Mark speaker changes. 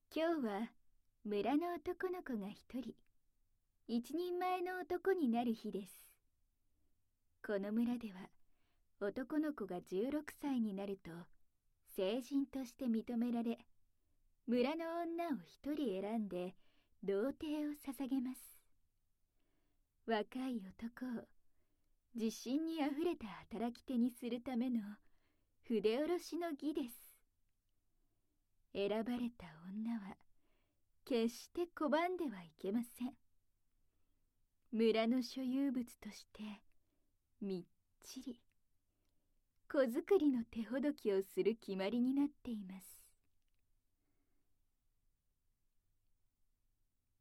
Speaker 1: 今日は村の男の子が一人前の男になる日です。この村では男の子が16歳になると成人として認められ、村の女を一人選んで童貞を捧げます。若い男を自信にあふれた働き手にするための筆下ろしの儀です。選ばれた女は決して拒んではいけません。村の所有物としてみっちり子作りの手ほどきをする決まりになっています。